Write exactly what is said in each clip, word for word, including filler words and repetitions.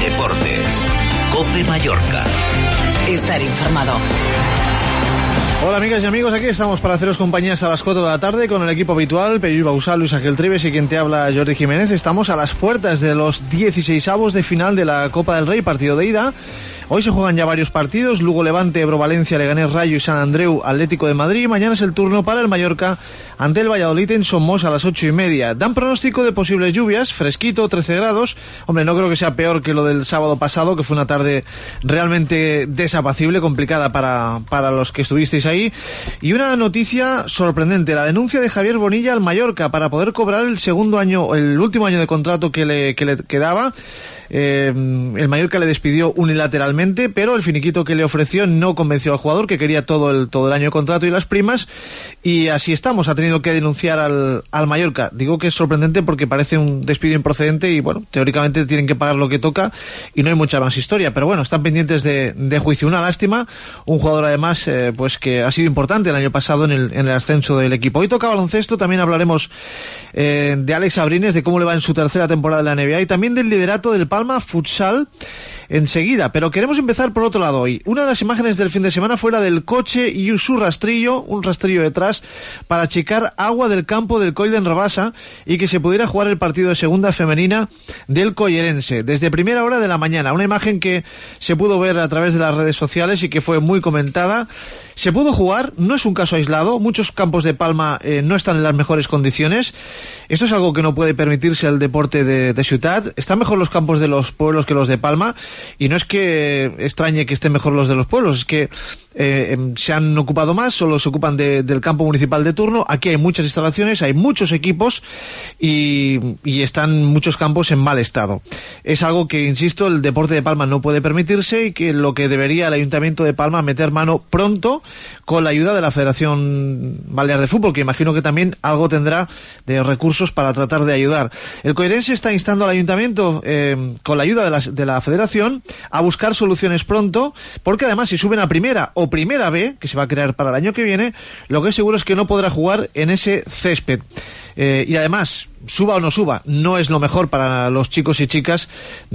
Deportes. COPE Mallorca. Estar informado. Hola amigas y amigos, aquí estamos para haceros compañía hasta las cuatro de la tarde con el equipo habitual, Pello Bausal, Luis Ángel Trives y quien te habla, Jordi Jiménez. Estamos a las puertas de los dieciseisavos de final de la Copa del Rey, partido de ida. Hoy se juegan ya varios partidos: Lugo, Levante, Ebro, Valencia, Leganés, Rayo y Sant Andreu, Atlético de Madrid. Mañana es el turno para el Mallorca ante el Valladolid en Somos a las ocho y media. Dan pronóstico de posibles lluvias, fresquito, trece grados. Hombre, no creo que sea peor que lo del sábado pasado, que fue una tarde realmente desapacible, complicada para, para los que estuvisteis ahí. Y una noticia sorprendente: la denuncia de Javier Bonilla al Mallorca para poder cobrar el segundo año, el último año de contrato que le, que le quedaba. Eh, el Mallorca le despidió unilateralmente, pero el finiquito que le ofreció no convenció al jugador, que quería todo el, todo el año de contrato y las primas, y así estamos. Ha tenido que denunciar al, al Mallorca. Digo que es sorprendente porque parece un despido improcedente y bueno, teóricamente tienen que pagar lo que toca y no hay mucha más historia, pero bueno, están pendientes de, de juicio. Una lástima, un jugador además eh, pues que ha sido importante el año pasado en el, en el ascenso del equipo. Hoy toca baloncesto, también hablaremos eh, de Alex Abrines, de cómo le va en su tercera temporada en la N B A y también del liderato del Palma Futsal enseguida, pero queremos empezar por otro lado hoy. Una de las imágenes del fin de semana fue la del coche y su rastrillo, un rastrillo detrás, para checar agua del campo del Coll d'en Rabassa y que se pudiera jugar el partido de segunda femenina del Collerense, desde primera hora de la mañana. Una imagen que se pudo ver a través de las redes sociales y que fue muy comentada. Se pudo jugar, no es un caso aislado, muchos campos de Palma eh, no están en las mejores condiciones. Esto es algo que no puede permitirse el deporte de, de Ciutat. Están mejor los campos de los pueblos que los de Palma, y no es que extrañe que estén mejor los de los pueblos, es que eh, se han ocupado más, solo se ocupan de, del campo municipal de turno. Aquí hay muchas instalaciones, hay muchos equipos y, y están muchos campos en mal estado. Es algo que, insisto, el deporte de Palma no puede permitirse y que lo que debería el Ayuntamiento de Palma meter mano pronto con la ayuda de la Federación Balear de Fútbol, que imagino que también algo tendrá de recursos para tratar de ayudar. El Collerense está instando al Ayuntamiento, eh, con la ayuda de la, de la Federación, a buscar soluciones pronto, porque además si suben a primera o primera B, que se va a crear para el año que viene, lo que es seguro es que no podrá jugar en ese césped. Eh, y además, suba o no suba, no es lo mejor para los chicos y chicas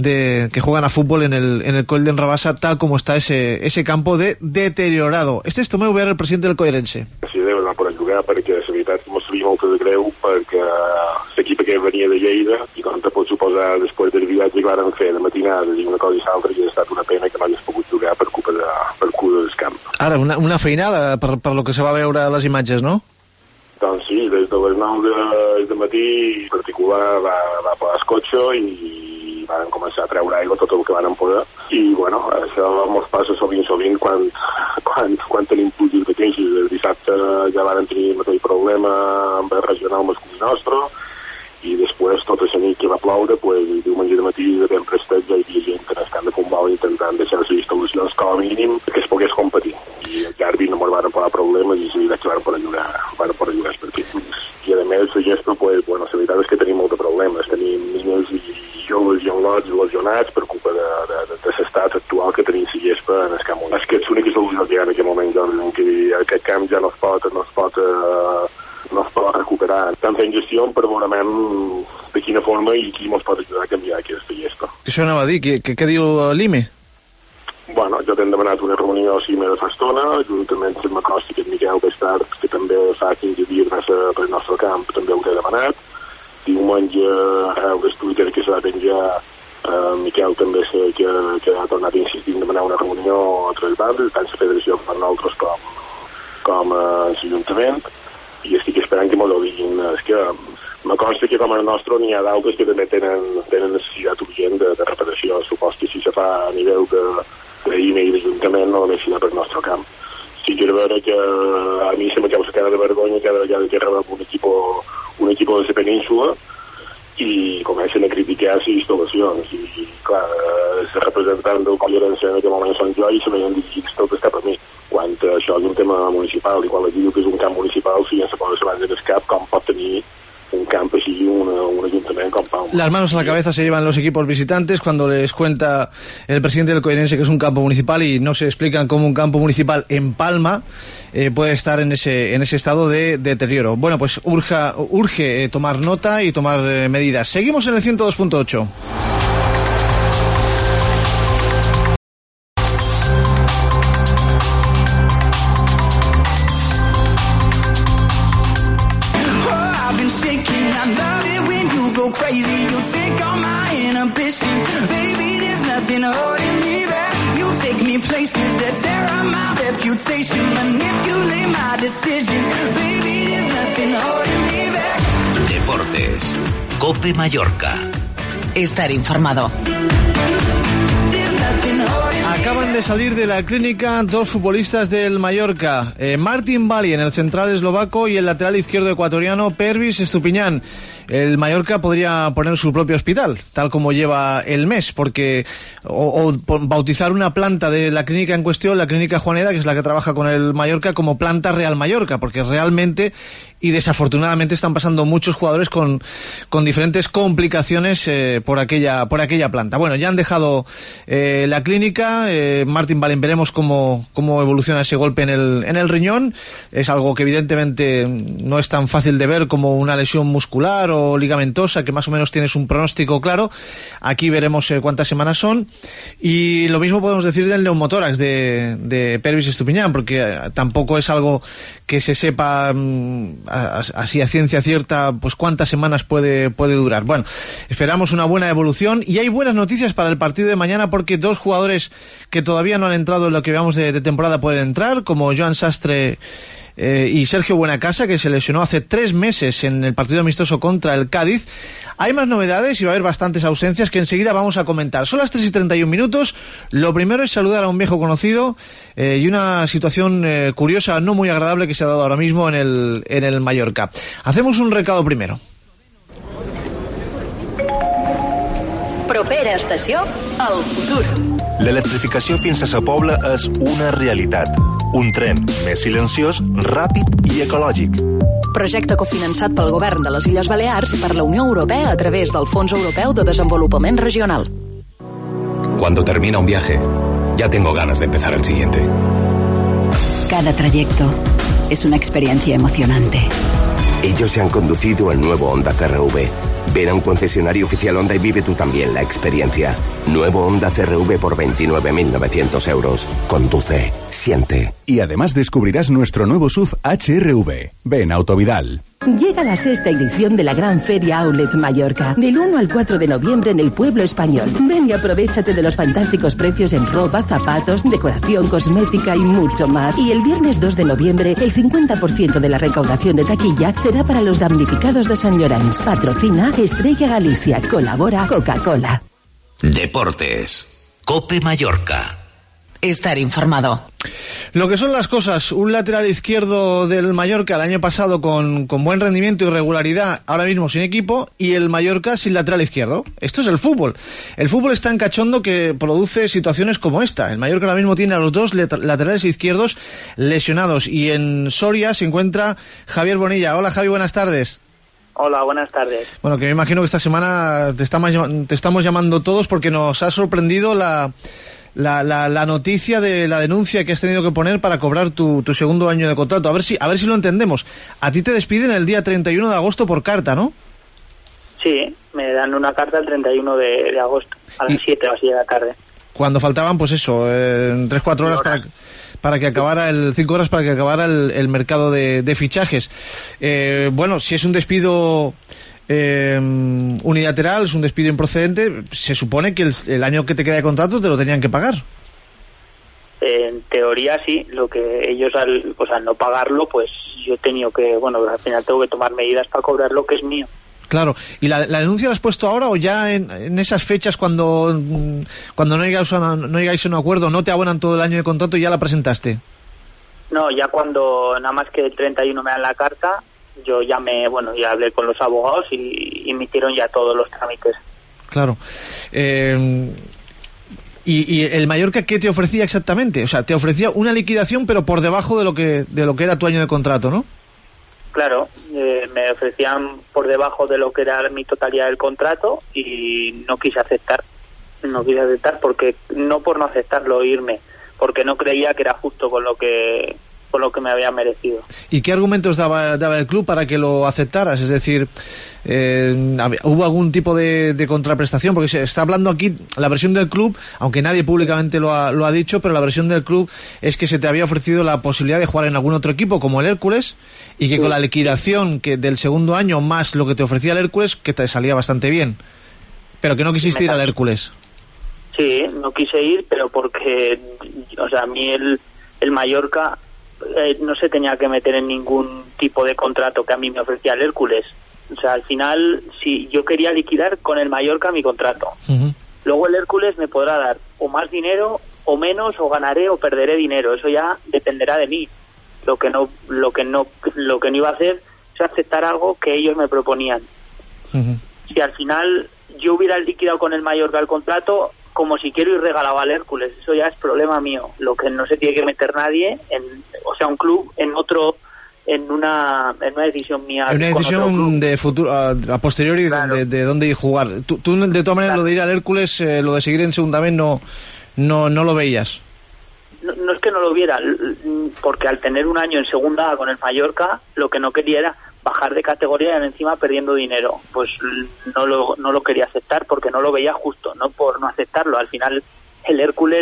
de que juegan a fútbol en el, en el Coll d'en Rabassa, tal como está ese, ese campo de deteriorado. Este és Tomeu Vera, el president del Collerense. Sí, deu anar per jugar, perquè la veritat m'ho sabia molt de greu, perquè l'equip que venia de Lleida, i com te pots suposar, després del viatge que varen fer de matinada i una cosa i l'altra, i ha estat una pena que no hagués pogut jugar per culpa de, per culpa del camp. Ara, una, una feinada per, per lo que se va veure a les imatges, no? Doncs sí, des de les nou de, de matí, en particular va, va per el cotxe i van començar a treure aigua tot el que van poder. I, bueno, això ens passa sovint, sovint, quan, quan, quan tenim plujos de queixes. El dissabte ja van tenir el mateix problema amb el regional masculí nostre, i després, tota la nit que va ploure, pues, diumenge de matí, de ben prestat, ja hi havia gent que en el camp de futbol intentant deixar les instal·lacions com a mínim que es pogués competir. I el Garbi no ens van posar problemes i la veritat que van poder jugar, van poder jugar els partits. I a més, la gespa, pues, bueno, la veritat és que tenim molts problemes. Tenim nines i joves i enlots lesionats per culpa de, de, de, de l'estat actual que tenim la gespa en el camp. És que és l'única solució que hi ha en aquest moment, en què aquest camp ja no es pot, no es pot, uh, no es pot recuperar. Estan fent gestió per veure de quina forma i qui ens pot ajudar a canviar aquesta gespa. Això anava a dir, què, què, què diu l'I M E? Bueno, jo t'hem demanat una reunió a Cime de fa estona, juntament amb Macosti i Miquel Bestart, que també fa quinze dies va ser pel nostre camp, també ho he demanat. Diumenge, a el Twitter que s'ha de penjar, eh, Miquel també sé que, que ha tornat a insistir en demanar una reunió a tres bandes, tant la federació com nosaltres com, com eh, l'Ajuntament, i estic esperant que m'ho diguin. És que me consta que com el nostre n'hi ha d'altres que també tenen, tenen necessitat urgent de, de reparació. Supos que si se fa a nivell de d'I M E i d'Ajuntament no només sinó per nostre camp. Sí que és vera que a mi se me causa cara de vergonya cada vegada que rebem un equip un equip de la península i comencen a criticar les instal·lacions. I, i clar, els representants del Collerense en aquest moment són jo i se veien dirigits tot està per mi. Quan això és un tema municipal i quan la diu que és un camp municipal, si ja se posa abans en el cap, com pot tenir un campo así, una, un ayuntamiento con Palma. Las manos a la cabeza se llevan los equipos visitantes cuando les cuenta el presidente del Collerense que es un campo municipal y no se explican cómo un campo municipal en Palma eh, puede estar en ese en ese estado de, de deterioro. Bueno, pues urja, urge eh, tomar nota y tomar eh, medidas. Seguimos en el ciento dos punto ocho. nothing holding me back. You take me places that tear up my reputation, manipulate my decisions. Baby, there's nothing holding me back. Deportes. COPE Mallorca. Estar informado. Acaban de salir de la clínica dos futbolistas del Mallorca, eh, Martin Balien, el central eslovaco, y el lateral izquierdo ecuatoriano, Pervis Estupiñán. El Mallorca podría poner su propio hospital, tal como lleva el mes, porque o, o bautizar una planta de la clínica en cuestión, la clínica Juaneda, que es la que trabaja con el Mallorca, como planta Real Mallorca, porque realmente y desafortunadamente están pasando muchos jugadores con, con diferentes complicaciones eh, por aquella por aquella planta. Bueno, ya han dejado eh, la clínica. eh, Martin Balien, veremos cómo, cómo evoluciona ese golpe en el, en el riñón. Es algo que evidentemente no es tan fácil de ver como una lesión muscular o ligamentosa, que más o menos tienes un pronóstico claro. Aquí veremos eh, cuántas semanas son. Y lo mismo podemos decir del neumotórax de, de Pervis Estupiñán, porque eh, tampoco es algo que se sepa mmm, así a ciencia cierta pues cuántas semanas puede, puede durar. Bueno, esperamos una buena evolución y hay buenas noticias para el partido de mañana, porque dos jugadores que todavía no han entrado en lo que veamos de, de temporada pueden entrar, como Joan Sastre eh, y Sergio Buenacasa, que se lesionó hace tres meses en el partido amistoso contra el Cádiz. Hay más novedades y va a haber bastantes ausencias que enseguida vamos a comentar. Son las tres y treinta y un minutos. Lo primero es saludar a un viejo conocido eh, y una situación eh, curiosa, no muy agradable, que se ha dado ahora mismo en el, en el Mallorca. Hacemos un recado primero. Propera estació, el futur. L'electrificació fins a Sa Pobla és una realitat. Un tren més silenciós, ràpid i ecològic. Projecte cofinançat pel Govern de les Illes Balears i per la Unió Europea a través del Fons Europeu de Desenvolupament Regional. Cuando termina un viaje, ya tengo ganas de empezar el siguiente. Cada trayecto es una experiencia emocionante. Ellos se han conducido el nuevo Honda C R V. Ven a un concesionario oficial Honda y vive tú también la experiencia. Nuevo Honda C R V por veintinueve mil novecientos euros. Conduce, siente. Y además descubrirás nuestro nuevo S U V H R V. Ven a Autovidal. Llega la sexta edición de la Gran Feria Outlet Mallorca, del uno al cuatro de noviembre en el Pueblo Español. Ven y aprovéchate de los fantásticos precios en ropa, zapatos, decoración, cosmética y mucho más. Y el viernes dos de noviembre, el cincuenta por ciento de la recaudación de taquilla será para los damnificados de Sant Llorenç. Patrocina Estrella Galicia. Colabora Coca-Cola. Deportes. COPE Mallorca. Estar informado. Lo que son las cosas, un lateral izquierdo del Mallorca el año pasado con, con buen rendimiento y regularidad, ahora mismo sin equipo, y el Mallorca sin lateral izquierdo. Esto es el fútbol. El fútbol es tan cachondo que produce situaciones como esta. El Mallorca ahora mismo tiene a los dos laterales izquierdos lesionados, y en Soria se encuentra Javier Bonilla. Hola Javi, buenas tardes. Hola, buenas tardes. Bueno, que me imagino que esta semana te estamos, te estamos llamando todos porque nos ha sorprendido la... La, la, la noticia de la denuncia que has tenido que poner para cobrar tu, tu segundo año de contrato. A ver si a ver si lo entendemos. A ti te despiden el día treinta y uno de agosto por carta, ¿no? Sí, me dan una carta el treinta y uno de, de agosto, a las siete o así de la tarde. Cuando faltaban, pues eso, eh, tres cuatro horas para, para que acabara el... cinco horas para que acabara el, el mercado de, de fichajes. Eh, bueno, si es un despido... Eh, unilateral, es un despido improcedente, se supone que el, el año que te queda de contrato te lo tenían que pagar. En teoría sí, lo que ellos al, pues al no pagarlo, pues yo he tenido que, bueno, al final tengo que tomar medidas para cobrar lo que es mío. Claro, ¿y la, la denuncia la has puesto ahora o ya en, en esas fechas cuando cuando no llegáis, a, no llegáis a un acuerdo, no te abonan todo el año de contrato y ya la presentaste? No, ya cuando nada más que el treinta y uno me dan la carta, yo ya me, bueno, ya hablé con los abogados y emitieron ya todos los trámites. Claro. Eh, y, ¿Y el Mallorca qué te ofrecía exactamente? O sea, te ofrecía una liquidación, pero por debajo de lo que de lo que era tu año de contrato, ¿no? Claro, eh, me ofrecían por debajo de lo que era mi totalidad del contrato y no quise aceptar. No quise aceptar porque, no por no aceptarlo, irme, porque no creía que era justo con lo que... por lo que me había merecido. ¿Y qué argumentos daba, daba el club para que lo aceptaras? Es decir, eh, ¿hubo algún tipo de, de contraprestación? Porque se está hablando aquí, la versión del club, aunque nadie públicamente lo ha, lo ha dicho, pero la versión del club es que se te había ofrecido la posibilidad de jugar en algún otro equipo, como el Hércules, y que sí, con la liquidación que del segundo año más lo que te ofrecía el Hércules, que te salía bastante bien, pero que no quisiste ir al Hércules. Sí, no quise ir, pero porque, o sea, a mí el, el Mallorca eh, no se tenía que meter en ningún tipo de contrato que a mí me ofrecía el Hércules. O sea, al final, si yo quería liquidar con el Mallorca mi contrato. Uh-huh. Luego el Hércules me podrá dar o más dinero o menos, o ganaré o perderé dinero. Eso ya dependerá de mí. Lo que no, lo que no, lo que no iba a hacer es aceptar algo que ellos me proponían. Uh-huh. Si al final yo hubiera liquidado con el Mallorca el contrato, como si quiero ir regalado al Hércules, eso ya es problema mío. Lo que no se tiene que meter nadie, en, o sea, un club en otro, en una, en una decisión mía. En una decisión de futuro, a, a posteriori, claro. de, de dónde ir jugar. Tú, tú de todas maneras, claro. Lo de ir al Hércules, eh, lo de seguir en segunda vez, no, no, no lo veías. No, no es que no lo viera, porque al tener un año en segunda con el Mallorca, lo que no quería era bajar de categoría y encima perdiendo dinero. Pues no lo, no lo quería aceptar porque no lo veía justo, no por no aceptarlo. Al final el Hércules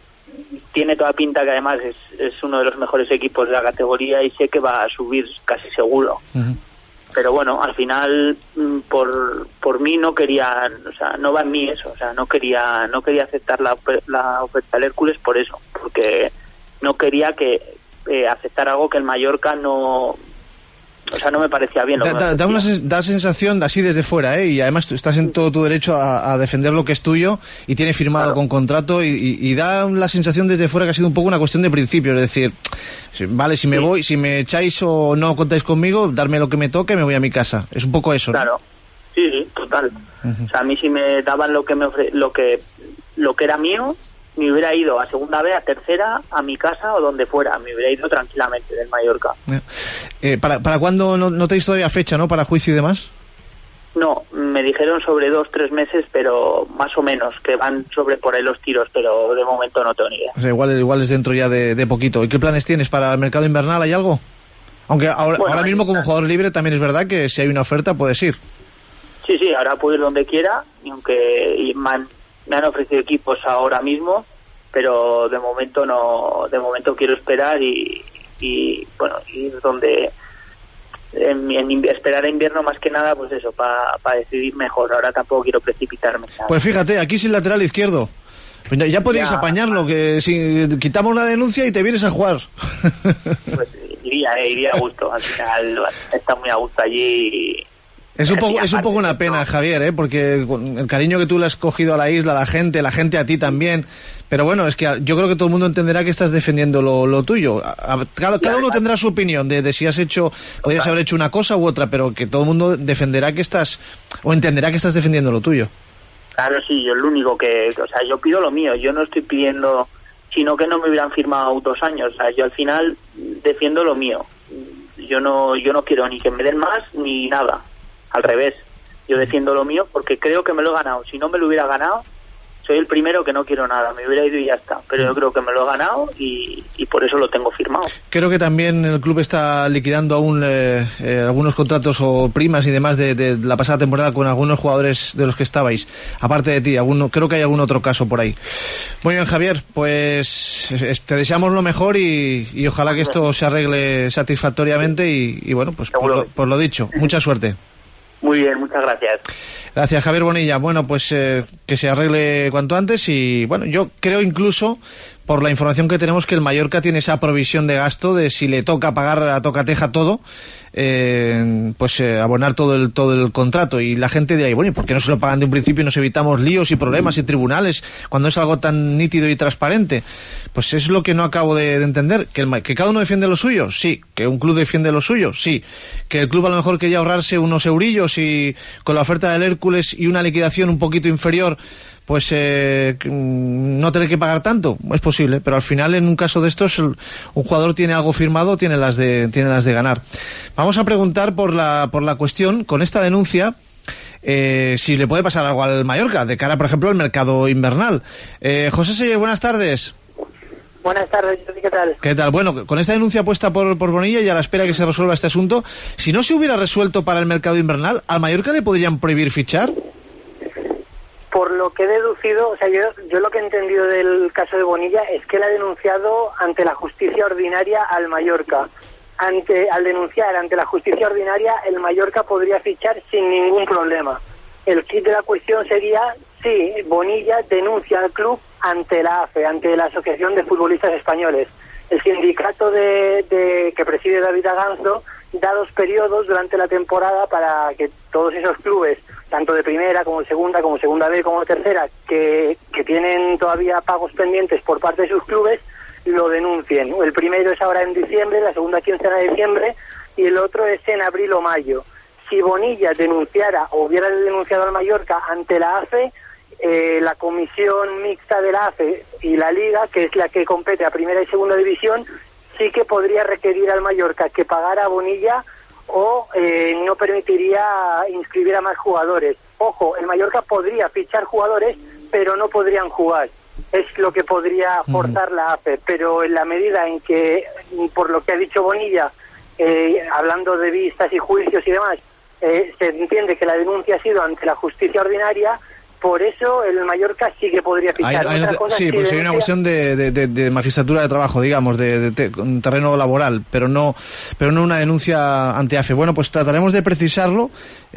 tiene toda pinta que además es, es uno de los mejores equipos de la categoría y sé que va a subir casi seguro. Uh-huh. Pero bueno, al final por por mí no quería, o sea, no va en mí eso, o sea, no quería no quería aceptar la, la oferta del Hércules por eso, porque no quería que eh, aceptar algo que el Mallorca no, o sea, no me parecía bien. Lo da, que da, da una da sensación así desde fuera, ¿eh? Y además tú estás en todo tu derecho a, a defender lo que es tuyo y tiene firmado claro. con contrato y, y, y da la sensación desde fuera que ha sido un poco una cuestión de principio, es decir, vale, si me sí. voy, si me echáis o no contáis conmigo, darme lo que me toque, me voy a mi casa. Es un poco eso, ¿no? Claro, sí, sí, total. Uh-huh. O sea, a mí si me daban lo que me ofre lo que lo que era mío, me hubiera ido a segunda B, a tercera, a mi casa o donde fuera. Me hubiera ido tranquilamente del Mallorca. Eh, ¿Para para cuándo no, no tenéis todavía fecha, no? ¿Para juicio y demás? No, me dijeron sobre dos, tres meses, pero más o menos, que van sobre por ahí los tiros, pero de momento no tengo ni idea. O sea, igual, igual es dentro ya de, de poquito. ¿Y qué planes tienes para el mercado invernal? ¿Hay algo? Aunque ahora, bueno, ahora mismo como jugador libre también es verdad que si hay una oferta puedes ir. Sí, sí, ahora puedo ir donde quiera, y aunque y man, me han ofrecido equipos ahora mismo, pero de momento no, de momento quiero esperar y, y bueno, ir donde en, en esperar a invierno más que nada, pues eso, para pa decidir mejor. Ahora tampoco quiero precipitarme, ¿sabes? Pues fíjate, aquí sin lateral izquierdo. Pues ya, ya podrías ya, apañarlo, que si quitamos la denuncia y te vienes a jugar. Pues iría, eh, iría a gusto. Al final está muy a gusto allí. Y Es un poco, es un poco una pena, Javier, ¿eh? Porque con el cariño que tú le has cogido a la isla, a la gente, la gente a ti también. Pero bueno, es que yo creo que todo el mundo entenderá que estás defendiendo lo, lo tuyo. A, a, cada, cada uno tendrá su opinión de, de si has hecho, podrías haber hecho una cosa u otra, pero que todo el mundo defenderá que estás, o entenderá que estás defendiendo lo tuyo. Claro, sí, yo es lo único que, o sea, yo pido lo mío, yo no estoy pidiendo, sino que no me hubieran firmado dos años, o sea, yo al final defiendo lo mío. Yo no, yo no quiero ni que me den más ni nada. Al revés, yo defiendo lo mío porque creo que me lo he ganado. Si no me lo hubiera ganado, soy el primero que no quiero nada, me hubiera ido y ya está. Pero yo creo que me lo he ganado y, y por eso lo tengo firmado. Creo que también el club está liquidando aún eh, eh, algunos contratos o primas y demás de, de la pasada temporada con algunos jugadores de los que estabais. Aparte de ti, alguno, creo que hay algún otro caso por ahí. Muy bien, Javier, pues te deseamos lo mejor y, y ojalá que esto se arregle satisfactoriamente y, y bueno, pues por lo, por lo dicho, mucha suerte. Muy bien, muchas gracias. Gracias, Javier Bonilla. Bueno, pues eh, que se arregle cuanto antes y bueno, yo creo incluso por la información que tenemos que el Mallorca tiene esa provisión de gasto de si le toca pagar a tocateja todo, eh, pues eh, abonar todo el todo el contrato y la gente dirá, bueno, ¿y por qué no se lo pagan de un principio y nos evitamos líos y problemas y tribunales cuando es algo tan nítido y transparente? Pues es lo que no acabo de, de entender, que, el, que cada uno defiende lo suyo, sí, que un club defiende lo suyo, sí, que el club a lo mejor quería ahorrarse unos eurillos y con la oferta del Hércules y una liquidación un poquito inferior pues eh, no tener que pagar tanto, es posible, pero al final en un caso de estos un jugador tiene algo firmado, tiene las de tiene las de ganar. Vamos a preguntar por la por la cuestión con esta denuncia eh, si le puede pasar algo al Mallorca de cara, por ejemplo, al mercado invernal. Eh, José Seller, buenas tardes. Buenas tardes, ¿qué tal? ¿Qué tal? Bueno, con esta denuncia puesta por, por Bonilla y a la espera que se resuelva este asunto, si no se hubiera resuelto para el mercado invernal, ¿al Mallorca le podrían prohibir fichar? Por lo que he deducido, o sea, yo, yo lo que he entendido del caso de Bonilla es que él ha denunciado ante la justicia ordinaria al Mallorca. Ante, al denunciar ante la justicia ordinaria, el Mallorca podría fichar sin ningún problema. El kit de la cuestión sería sí, Bonilla denuncia al club ante la A F E, ante la Asociación de Futbolistas Españoles. El sindicato de, de que preside David Aganzo da dos periodos durante la temporada para que todos esos clubes, tanto de primera como de segunda, como segunda B, como de tercera, que, que tienen todavía pagos pendientes por parte de sus clubes, lo denuncien. El primero es ahora en diciembre, la segunda quincena de diciembre, y el otro es en abril o mayo. Si Bonilla denunciara o hubiera denunciado al Mallorca ante la A F E, eh, la comisión mixta de la A F E y la Liga, que es la que compete a primera y segunda división, sí que podría requerir al Mallorca que pagara a Bonilla o eh, no permitiría inscribir a más jugadores. Ojo, el Mallorca podría fichar jugadores, pero no podrían jugar. Es lo que podría forzar la A F E, pero en la medida en que, por lo que ha dicho Bonilla, eh, hablando de vistas y juicios y demás, eh, se entiende que la denuncia ha sido ante la justicia ordinaria, por eso el Mallorca sí que podría fichar. Hay, hay Otra te, cosa sí, es pues si sería una denuncia... cuestión de, de, de, de magistratura de trabajo, digamos, de, de, de, de terreno laboral, pero no pero no una denuncia ante A F E. Bueno, pues trataremos de precisarlo,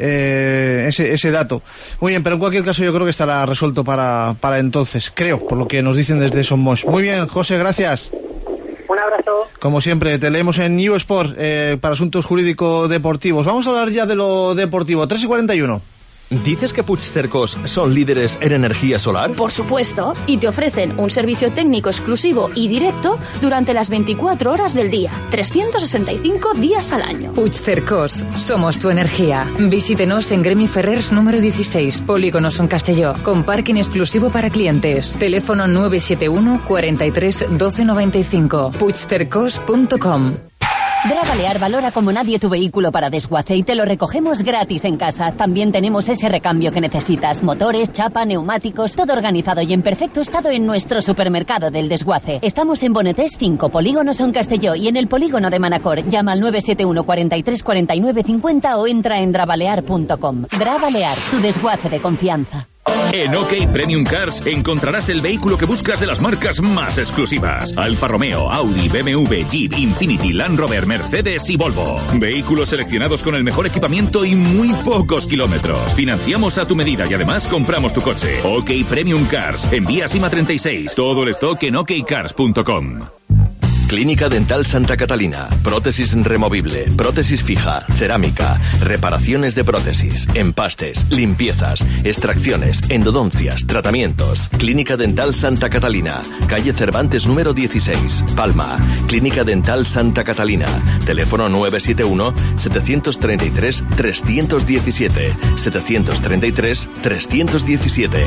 eh, ese, ese dato. Muy bien, pero en cualquier caso yo creo que estará resuelto para, para entonces, creo, por lo que nos dicen desde Somos. Muy bien, José, gracias. Un abrazo. Como siempre, te leemos en New Sport eh, para asuntos jurídico-deportivos. Vamos a hablar ya de lo deportivo. tres y cuarenta y uno. ¿Dices que Puigcercos son líderes en energía solar? Por supuesto, y te ofrecen un servicio técnico exclusivo y directo durante las veinticuatro horas del día, trescientos sesenta y cinco días al año. Puigcercos, somos tu energía. Visítenos en Gremi Ferrers número dieciséis, Polígono Son Castelló, con parking exclusivo para clientes. Teléfono nueve siete uno, cuarenta y tres, doce noventa y cinco. puigcercos punto com. Dra Balear valora como nadie tu vehículo para desguace y te lo recogemos gratis en casa. También tenemos ese recambio que necesitas. Motores, chapa, neumáticos, todo organizado y en perfecto estado en nuestro supermercado del desguace. Estamos en Bonetés cinco, Polígono Son Castelló, y en el polígono de Manacor. Llama al nueve siete uno, cuarenta y tres, cuarenta y nueve cincuenta o entra en drabalear punto com. Dra Balear, tu desguace de confianza. En OK Premium Cars encontrarás el vehículo que buscas de las marcas más exclusivas. Alfa Romeo, Audi, B M W, Jeep, Infiniti, Land Rover, Mercedes y Volvo. Vehículos seleccionados con el mejor equipamiento y muy pocos kilómetros. Financiamos a tu medida y además compramos tu coche. OK Premium Cars. Envía Sima treinta y seis. Todo el stock en ok cars punto com. Clínica Dental Santa Catalina. Prótesis removible, prótesis fija, cerámica, reparaciones de prótesis, empastes, limpiezas, extracciones, endodoncias, tratamientos. Clínica Dental Santa Catalina. Calle Cervantes número dieciséis, Palma. Clínica Dental Santa Catalina. Teléfono nueve siete uno, siete tres tres, tres uno siete. siete tres tres, tres uno siete.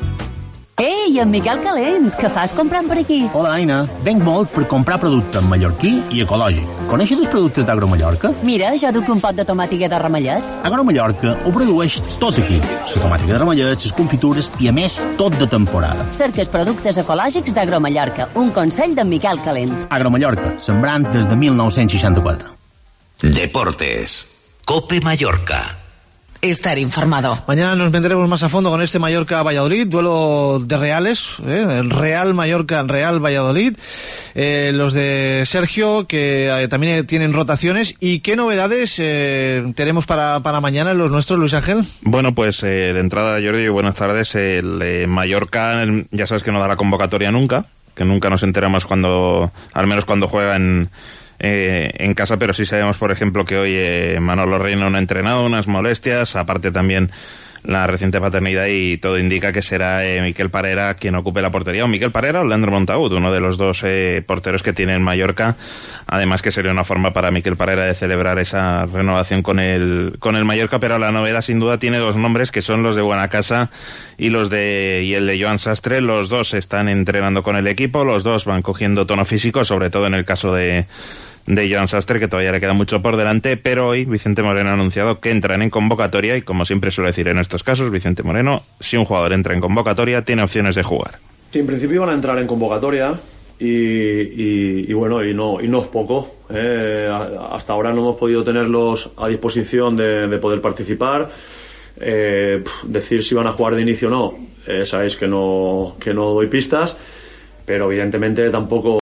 Ei, en Miquel Calent, què fas comprant per aquí? Hola, Aina. Venc molt per comprar producte mallorquí i ecològic. Coneixes els productes d'Agromallorca? Mira, jo duc un pot de tomàtica de ramellet. Agromallorca ho produeix tot aquí. La tomàtica de ramellet, les confitures i, a més, tot de temporada. Cerques productes ecològics d'Agromallorca. Un consell d'en Miquel Calent. Agromallorca, sembrant des de mil nou-cents seixanta-quatre. Deportes. Cope Mallorca. Estar informado. Mañana nos meteremos más a fondo con este Mallorca-Valladolid, duelo de Reales, ¿eh? El Real Mallorca, Real Valladolid, eh, los de Sergio, que eh, también tienen rotaciones. ¿Y qué novedades eh, tenemos para, para mañana en los nuestros, Luis Ángel? Bueno, pues eh, de entrada, Jordi, buenas tardes. El eh, Mallorca, el, ya sabes que no da la convocatoria nunca, que nunca nos enteramos cuando, al menos cuando juega en... Eh, en casa, pero sí sabemos, por ejemplo, que hoy eh, Manolo Reina no ha entrenado, unas molestias, aparte también la reciente paternidad, y todo indica que será eh, Miquel Parera quien ocupe la portería, o Miquel Parera o Leandro Montagut, uno de los dos eh, porteros que tiene en Mallorca. Además que sería una forma para Miquel Parera de celebrar esa renovación con el con el Mallorca, pero la novedad sin duda tiene dos nombres, que son los de Buenacasa y los de y el de Joan Sastre. Los dos están entrenando con el equipo, los dos van cogiendo tono físico, sobre todo en el caso de de Joan Sastre, que todavía le queda mucho por delante, pero hoy Vicente Moreno ha anunciado que entran en convocatoria, y como siempre suele decir en estos casos Vicente Moreno, si un jugador entra en convocatoria tiene opciones de jugar. Sí, en principio van a entrar en convocatoria y, y, y bueno, y no, y no es poco, ¿eh? Hasta ahora no hemos podido tenerlos a disposición de, de poder participar. Eh, decir si van a jugar de inicio o no, eh, sabéis que no, que no doy pistas, pero evidentemente tampoco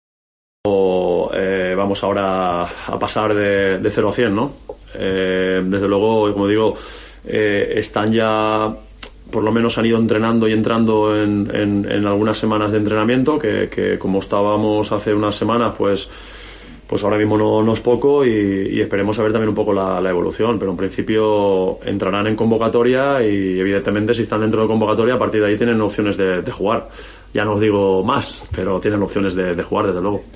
eh, vamos ahora a pasar de, de cero a cien, ¿no? Eh, desde luego, como digo, eh, están ya por lo menos han ido entrenando y entrando en, en, en algunas semanas de entrenamiento, que, que como estábamos hace unas semanas, pues pues ahora mismo no, no es poco, y, y esperemos saber también un poco la, la evolución, pero en principio entrarán en convocatoria y evidentemente si están dentro de convocatoria a partir de ahí tienen opciones de, de jugar. Ya no os digo más, pero tienen opciones de, de jugar desde luego.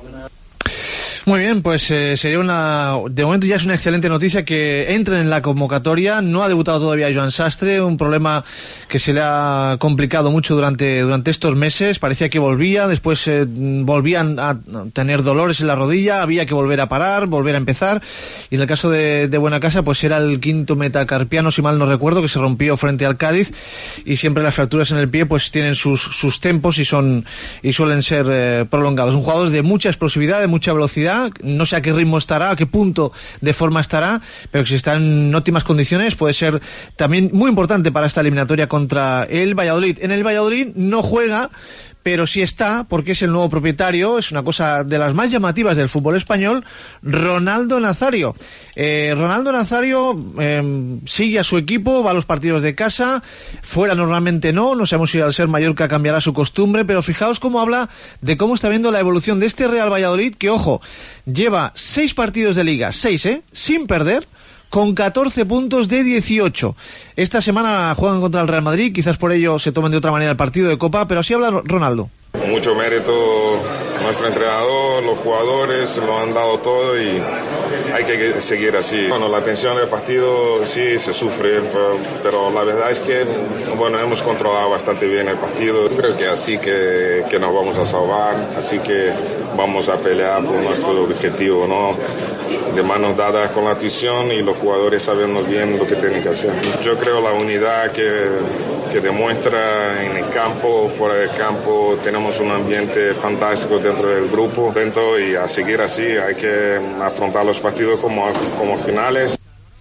Muy bien, pues eh, sería una... De momento ya es una excelente noticia que entren en la convocatoria. No ha debutado todavía Joan Sastre, un problema que se le ha complicado mucho durante, durante estos meses. Parecía que volvía, después eh, volvían a tener dolores en la rodilla, había que volver a parar, volver a empezar. Y en el caso de, de Buenacasa, pues era el quinto metacarpiano, si mal no recuerdo, que se rompió frente al Cádiz. Y siempre las fracturas en el pie pues tienen sus, sus tempos y son y suelen ser eh, prolongados. Un jugador de mucha explosividad, de mucha velocidad. No sé a qué ritmo estará, a qué punto de forma estará, pero que si está en óptimas condiciones puede ser también muy importante para esta eliminatoria contra el Valladolid. En el Valladolid no juega, pero sí está, porque es el nuevo propietario, es una cosa de las más llamativas del fútbol español, Ronaldo Nazario. Eh, Ronaldo Nazario eh, sigue a su equipo, va a los partidos de casa, fuera normalmente no, no sabemos si al ser Mallorca cambiará su costumbre, pero fijaos cómo habla de cómo está viendo la evolución de este Real Valladolid, que ojo, lleva seis partidos de liga, seis, ¿eh?, sin perder, con catorce puntos de dieciocho. Esta semana juegan contra el Real Madrid, quizás por ello se tomen de otra manera el partido de Copa, pero así habla Ronaldo. Mucho mérito nuestro entrenador, los jugadores lo han dado todo y hay que seguir así. Bueno, la tensión del partido sí se sufre, pero, pero la verdad es que bueno, hemos controlado bastante bien el partido. Creo que así que, que nos vamos a salvar, así que vamos a pelear por nuestro objetivo, ¿no? De manos dadas con la afición y los jugadores sabiendo bien lo que tienen que hacer. Yo creo la unidad que, que demuestra en el campo, fuera del campo, tenemos un ambiente fantástico dentro del grupo, dentro, y a seguir así, hay que afrontar los partidos como, como finales.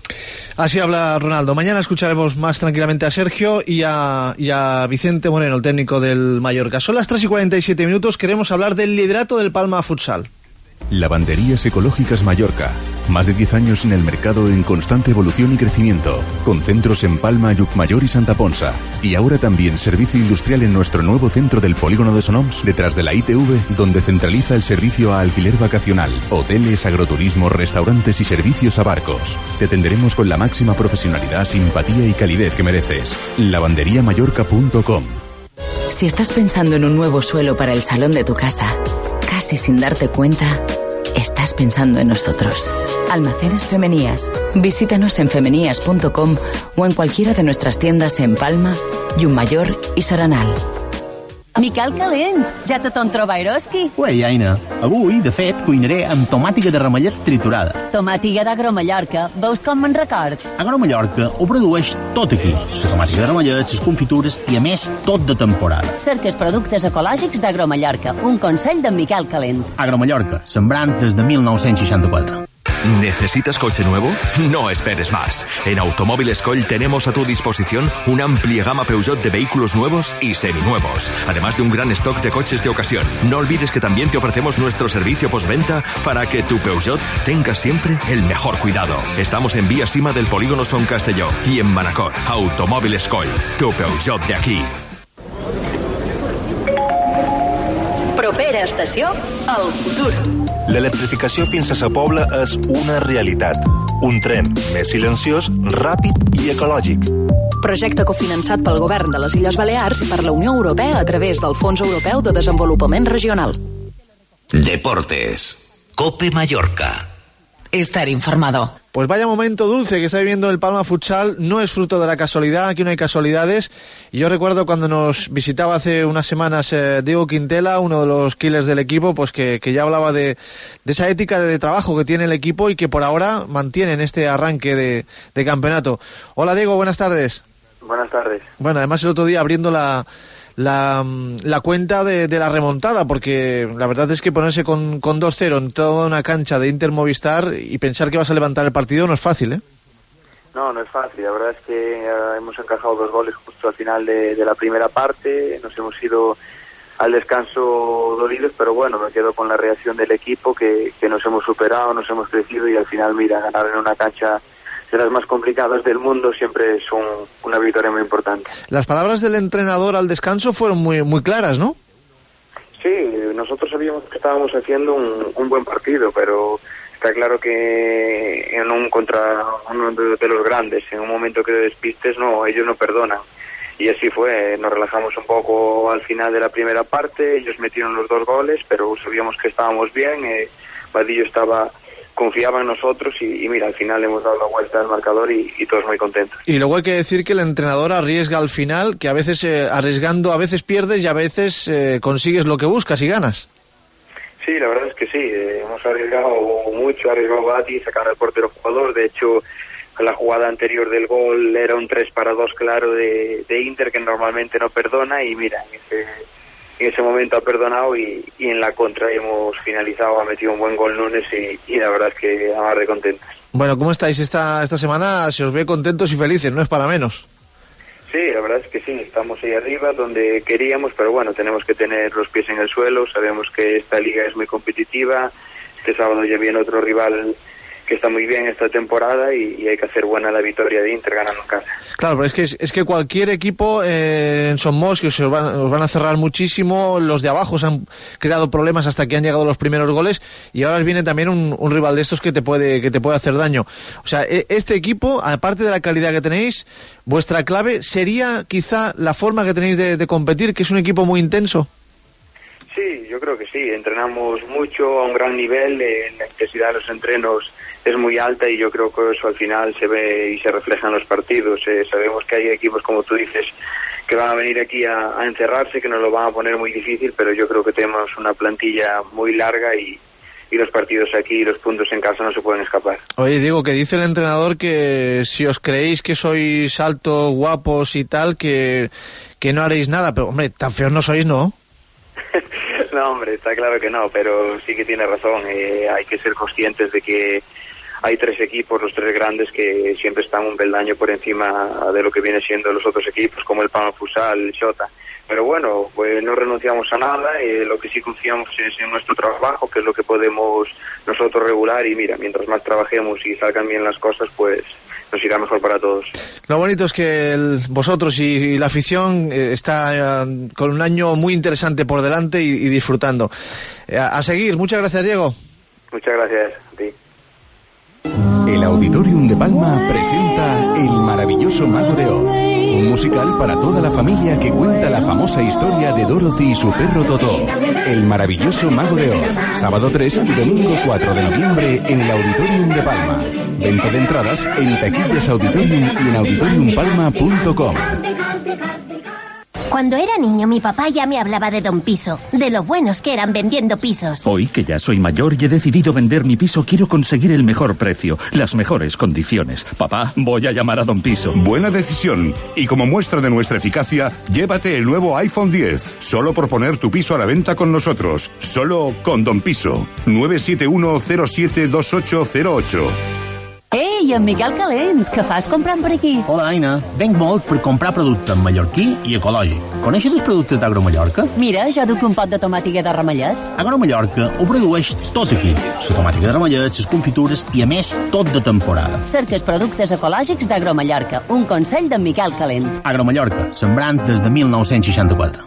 Así habla Ronaldo. Mañana escucharemos más tranquilamente a Sergio y a, y a Vicente Moreno, el técnico del Mallorca. Son las tres y cuarenta y siete minutos, queremos hablar del liderato del Palma Futsal. Lavanderías Ecológicas Mallorca. Más de diez años en el mercado en constante evolución y crecimiento, con centros en Palma, Llucmajor y Santa Ponsa. Y ahora también servicio industrial en nuestro nuevo centro del Polígono de Sonoms, detrás de la I T V, donde centraliza el servicio a alquiler vacacional, hoteles, agroturismo, restaurantes y servicios a barcos. Te atenderemos con la máxima profesionalidad, simpatía y calidez que mereces. lavandería mallorca punto com. Si estás pensando en un nuevo suelo para el salón de tu casa, casi sin darte cuenta, estás pensando en nosotros. Almacenes Femenías. Visítanos en femenías punto com o en cualquiera de nuestras tiendas en Palma, Llucmajor i Serenal. Miquel Calent, ja te te'n troba Eroski? Ué, Aina, avui, de fet, cuinaré amb tomàtiga de ramellet triturada. Tomàtiga d'Agromallorca, veus com me'n record? Agromallorca ho produeix tot aquí. La tomàtiga de ramellet, les confitures i, a més, tot de temporada. Cerques productes ecològics d'Agromallorca, un consell d'en Miquel Calent. Agromallorca, sembrant des de mil nou-cents seixanta-quatre. ¿Necesitas coche nuevo? No esperes más. En Automóviles Coll tenemos a tu disposición una amplia gama Peugeot de vehículos nuevos y seminuevos, además de un gran stock de coches de ocasión. No olvides que también te ofrecemos nuestro servicio postventa para que tu Peugeot tenga siempre el mejor cuidado. Estamos en vía Cima del Polígono Son Castelló y en Manacor. Automóviles Coll, tu Peugeot de aquí. Propera estació, el futur. L'electrificació fins a Sa Pobla és una realitat. Un tren més silenciós, ràpid i ecològic. Projecte cofinançat pel Govern de les Illes Balears i per la Unió Europea a través del Fons Europeu de Desenvolupament Regional. Deportes. Cope Mallorca. Estar informado. Pues vaya momento dulce que está viviendo el Palma Futsal, no es fruto de la casualidad, aquí no hay casualidades. Y yo recuerdo cuando nos visitaba hace unas semanas eh, Diego Quintela, uno de los killers del equipo, pues que, que ya hablaba de, de esa ética de, de trabajo que tiene el equipo y que por ahora mantiene en este arranque de, de campeonato. Hola Diego, buenas tardes. Buenas tardes. Bueno, además el otro día abriendo la... La, la cuenta de, de la remontada, porque la verdad es que ponerse con, con dos cero en toda una cancha de Inter Movistar y pensar que vas a levantar el partido no es fácil, ¿eh? No, no es fácil. La verdad es que uh, hemos encajado dos goles justo al final de, de la primera parte. Nos hemos ido al descanso dolidos, pero bueno, me quedo con la reacción del equipo, que, que nos hemos superado, nos hemos crecido y al final, mira, ganar en una cancha de las más complicadas del mundo, siempre es un, una victoria muy importante. Las palabras del entrenador al descanso fueron muy, muy claras, ¿no? Sí, nosotros sabíamos que estábamos haciendo un, un buen partido, pero está claro que en un contra uno de, de los grandes, en un momento que despistes, no, ellos no perdonan. Y así fue, nos relajamos un poco al final de la primera parte, ellos metieron los dos goles, pero sabíamos que estábamos bien, eh, Vadillo estaba, confiaba en nosotros y, y mira, al final hemos dado la vuelta al marcador y, y todos muy contentos. Y luego hay que decir que el entrenador arriesga al final, que a veces eh, arriesgando a veces pierdes y a veces eh, consigues lo que buscas y ganas. Sí, la verdad es que sí, eh, hemos arriesgado mucho, ha arriesgado Bati, sacar al portero jugador, de hecho la jugada anterior del gol era un tres para dos claro de, de Inter, que normalmente no perdona, y mira, en ese, en ese momento ha perdonado y, y en la contra hemos finalizado, ha metido un buen gol Núñez y, y la verdad es que a más de contentos. Bueno, ¿cómo estáis esta, esta semana? Se os ve contentos y felices, no es para menos. Sí, la verdad es que sí, estamos ahí arriba donde queríamos, pero bueno, tenemos que tener los pies en el suelo, sabemos que esta liga es muy competitiva, este sábado ya viene otro rival que está muy bien esta temporada y, y hay que hacer buena la victoria de Inter ganando en casa. Claro, pero es que, es que cualquier equipo eh, en Somos, que os van, os van a cerrar muchísimo, los de abajo se han creado problemas hasta que han llegado los primeros goles y ahora viene también un, un rival de estos que te puede que te puede hacer daño. O sea, este equipo, aparte de la calidad que tenéis, vuestra clave sería quizá la forma que tenéis de, de competir, que es un equipo muy intenso. Sí, yo creo que sí, entrenamos mucho a un gran nivel, eh, la intensidad de los entrenos es muy alta y yo creo que eso al final se ve y se refleja en los partidos. Eh, sabemos que hay equipos, como tú dices, que van a venir aquí a, a encerrarse, que nos lo van a poner muy difícil, pero yo creo que tenemos una plantilla muy larga y, y los partidos aquí y los puntos en casa no se pueden escapar. Oye, Diego, que dice el entrenador que si os creéis que sois altos, guapos y tal, que, que no haréis nada, pero hombre, tan feos no sois, ¿no? No, hombre, está claro que no, pero sí que tiene razón. Eh, hay que ser conscientes de que hay tres equipos, los tres grandes, que siempre están un peldaño por encima de lo que viene siendo los otros equipos, como el Palma Futsal, el Xota. Pero bueno, pues no renunciamos a nada, eh, lo que sí confiamos es en nuestro trabajo, que es lo que podemos nosotros regular, y mira, mientras más trabajemos y salgan bien las cosas, pues nos irá mejor para todos. Lo bonito es que el, vosotros y, y la afición eh, está eh, con un año muy interesante por delante y, y disfrutando. Eh, a, a seguir, muchas gracias, Diego. Muchas gracias a ti. El Auditorium de Palma presenta El maravilloso Mago de Oz, un musical para toda la familia que cuenta la famosa historia de Dorothy y su perro Totó. El maravilloso Mago de Oz, sábado tres y domingo cuatro de noviembre en el Auditorium de Palma. Venta de entradas en Taquillas Auditorium y en auditorium palma punto com. Cuando era niño, mi papá ya me hablaba de Don Piso, de lo buenos que eran vendiendo pisos. Hoy, que ya soy mayor y he decidido vender mi piso, quiero conseguir el mejor precio, las mejores condiciones. Papá, voy a llamar a Don Piso. Buena decisión. Y como muestra de nuestra eficacia, llévate el nuevo iPhone diez. Solo por poner tu piso a la venta con nosotros. Solo con Don Piso. nueve siete uno cero siete dos ocho cero ocho. Ei, en Miquel Calent, què fas comprant per aquí? Hola, Aina. Venc molt per comprar producte mallorquí i ecològic. Coneixes els productes d'Agromallorca? Mira, jo duc un pot de tomàtica de ramellet. Agromallorca ho produeix tot aquí. La tomàtica de ramellet, les confitures i, a més, tot de temporada. Cerques productes ecològics d'Agromallorca. Un consell d'en Miquel Calent. Agromallorca, sembrant des de mil nou-cents seixanta-quatre.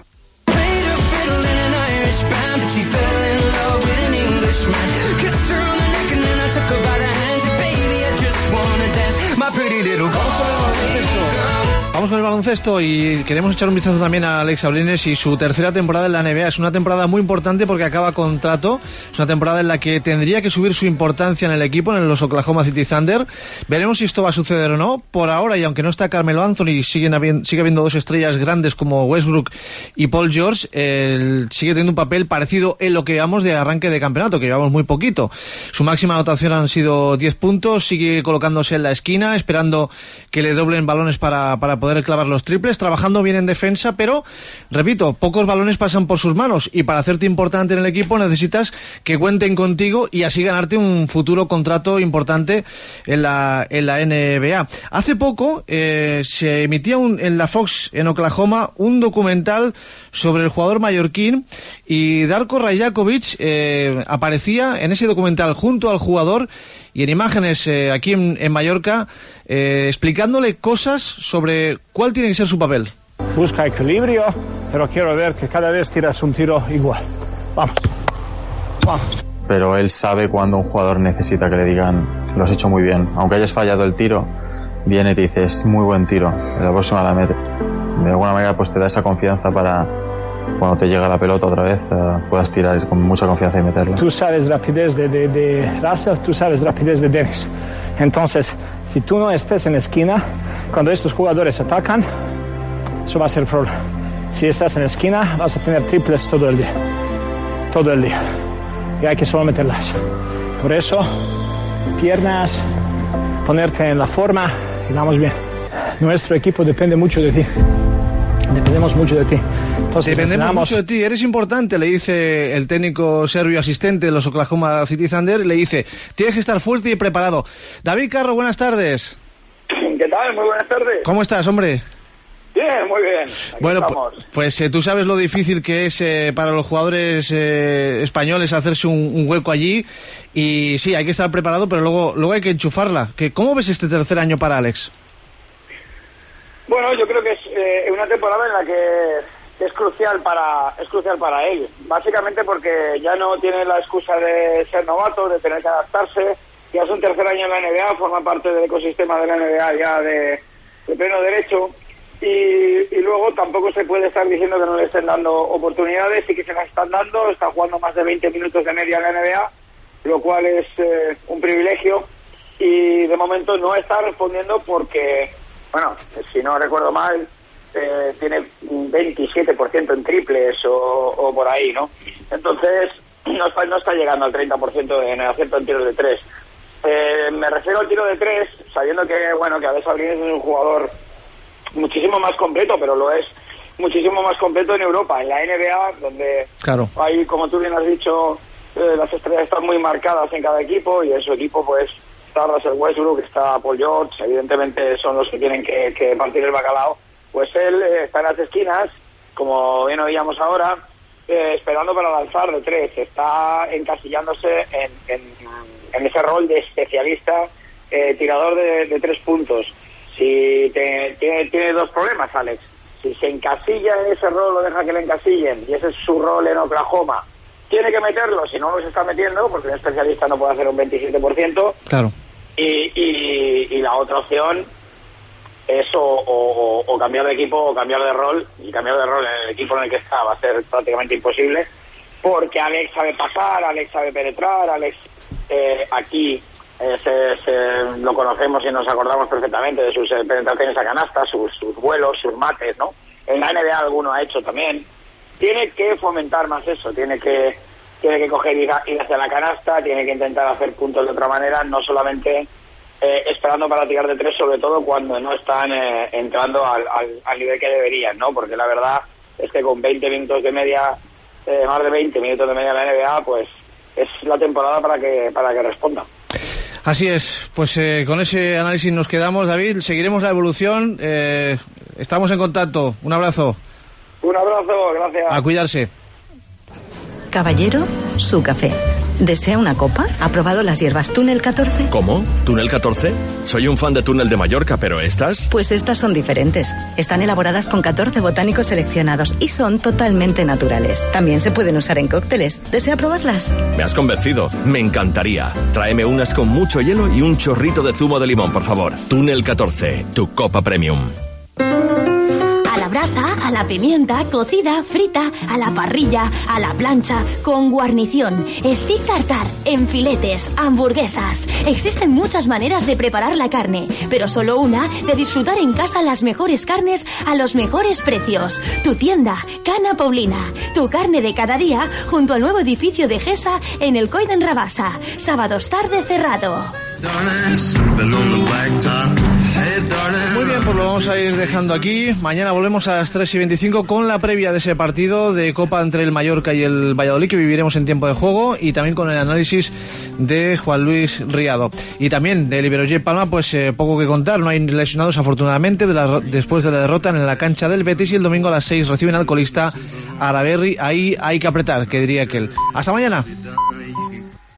Vamos con el baloncesto y queremos echar un vistazo también a Alex Abrines y su tercera temporada en la N B A. Es una temporada muy importante porque acaba contrato. Es una temporada en la que tendría que subir su importancia en el equipo, en los Oklahoma City Thunder. Veremos si esto va a suceder o no. Por ahora, y aunque no está Carmelo Anthony, siguen habiendo, sigue habiendo dos estrellas grandes como Westbrook y Paul George, él sigue teniendo un papel parecido en lo que llevamos de arranque de campeonato, que llevamos muy poquito. Su máxima anotación han sido diez puntos, sigue colocándose en la esquina, esperando que le doblen balones para, para poder clavar los triples, trabajando bien en defensa, pero, repito, pocos balones pasan por sus manos y para hacerte importante en el equipo necesitas que cuenten contigo y así ganarte un futuro contrato importante en la, en la N B A. Hace poco eh, se emitía un, en la Fox en Oklahoma un documental sobre el jugador mallorquín, y Darko Rajakovic eh, aparecía en ese documental junto al jugador y en imágenes eh, aquí en, en Mallorca, eh, explicándole cosas sobre cuál tiene que ser su papel. Busca equilibrio, pero quiero ver que cada vez tiras un tiro igual. Vamos, vamos. Pero él sabe cuando un jugador necesita que le digan, lo has hecho muy bien. Aunque hayas fallado el tiro, viene y te dice, es muy buen tiro, en la próxima la mete. De alguna manera pues te da esa confianza para cuando te llega la pelota otra vez uh, puedas tirar con mucha confianza y meterla. Tú sabes rapidez de, de, de Russell, tú sabes rapidez de Dennis. Entonces, si tú no estés en la esquina, cuando estos jugadores atacan, eso va a ser el problema. Si estás en la esquina, vas a tener triples todo el día. Todo el día. Y hay que solo meterlas. Por eso, piernas, ponerte en la forma y vamos bien. Nuestro equipo depende mucho de ti. Dependemos mucho de ti. Entonces, Dependemos entrenamos... mucho de ti, eres importante, le dice el técnico serbio asistente de los Oklahoma City Thunder, le dice, tienes que estar fuerte y preparado. David Carro, buenas tardes. ¿Qué tal? Muy buenas tardes. ¿Cómo estás, hombre? Bien, muy bien. Aquí bueno, estamos. pues eh, tú sabes lo difícil que es eh, para los jugadores eh, españoles hacerse un, un hueco allí, y sí, hay que estar preparado, pero luego luego hay que enchufarla. ¿Qué, ¿Cómo ves este tercer año para Alex? Bueno, yo creo que es eh, una temporada en la que es crucial para es crucial para él, básicamente porque ya no tiene la excusa de ser novato, de tener que adaptarse, ya es un tercer año en la N B A, forma parte del ecosistema de la N B A ya de, de pleno derecho, y, y luego tampoco se puede estar diciendo que no le estén dando oportunidades, sí que se las están dando, está jugando más de veinte minutos de media en la N B A, lo cual es eh, un privilegio, y de momento no está respondiendo porque, bueno, si no recuerdo mal, eh, tiene un veintisiete por ciento en triples o, o por ahí, ¿no? Entonces, no está, no está llegando al treinta por ciento en acierto en tiros de tres. Eh, me refiero al tiro de tres, sabiendo que, bueno, que Alex Abrines es un jugador muchísimo más completo, pero lo es muchísimo más completo en Europa, en la N B A, donde claro, hay, como tú bien has dicho, eh, las estrellas están muy marcadas en cada equipo, y en su equipo, pues, está Russell Westbrook, está Paul George, evidentemente son los que tienen que, que partir el bacalao. Pues él eh, está en las esquinas, como bien oíamos ahora, eh, esperando para lanzar de tres. Está encasillándose en, en, en ese rol de especialista, eh, tirador de, de tres puntos. Si te, tiene, tiene dos problemas, Alex. Si se encasilla en ese rol, lo deja que le encasillen, y ese es su rol en Oklahoma, tiene que meterlo. Si no lo se está metiendo, porque un especialista no puede hacer un veintisiete por ciento. Claro. Y, y, y la otra opción es o, o, o cambiar de equipo o cambiar de rol, y cambiar de rol en el equipo en el que está va a ser prácticamente imposible, porque Alex sabe pasar, Alex sabe penetrar, Alex eh, aquí eh, se, se, lo conocemos y nos acordamos perfectamente de sus eh, penetraciones a canasta, sus, sus vuelos, sus mates, ¿no? En la N B A alguno ha hecho también. Tiene que fomentar más eso, tiene que tiene que coger y ir hacia la canasta, tiene que intentar hacer puntos de otra manera, no solamente eh, esperando para tirar de tres, sobre todo cuando no están eh, entrando al, al, al nivel que deberían, ¿no? Porque la verdad es que con veinte minutos de media, eh, más de veinte minutos de media en la N B A, pues es la temporada para que para que responda. Así es, pues eh, con ese análisis nos quedamos, David, seguiremos la evolución, eh, estamos en contacto, un abrazo. Un abrazo, gracias. A cuidarse. Caballero, su café. ¿Desea una copa? ¿Ha probado las hierbas Túnel catorce? ¿Cómo? ¿Túnel catorce? Soy un fan de Túnel de Mallorca, pero ¿estas? Pues estas son diferentes. Están elaboradas con catorce botánicos seleccionados y son totalmente naturales. También se pueden usar en cócteles. ¿Desea probarlas? Me has convencido. Me encantaría. Tráeme unas con mucho hielo y un chorrito de zumo de limón, por favor. Túnel catorce, tu copa premium. A la brasa, a la pimienta, cocida, frita, a la parrilla, a la plancha, con guarnición, stick tartar, en filetes, hamburguesas. Existen muchas maneras de preparar la carne, pero solo una de disfrutar en casa las mejores carnes a los mejores precios. Tu tienda, Cana Paulina, tu carne de cada día, junto al nuevo edificio de Gesa en el Coll d'en Rabassa. Sábados tarde cerrado. Muy bien, pues lo vamos a ir dejando aquí. Mañana volvemos a las tres y veinticinco con la previa de ese partido de Copa entre el Mallorca y el Valladolid, que viviremos en tiempo de juego, y también con el análisis de Juan Luis Riado. Y también del Iberostar Palma, pues eh, poco que contar, no hay lesionados afortunadamente de la, después de la derrota en la cancha del Betis, y el domingo a las seis reciben al colista Araberri, ahí hay que apretar, que diría aquel. Hasta mañana.